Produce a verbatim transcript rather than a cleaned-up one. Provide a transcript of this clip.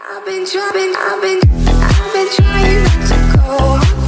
I've been trying, I've been, I've been trying not to go.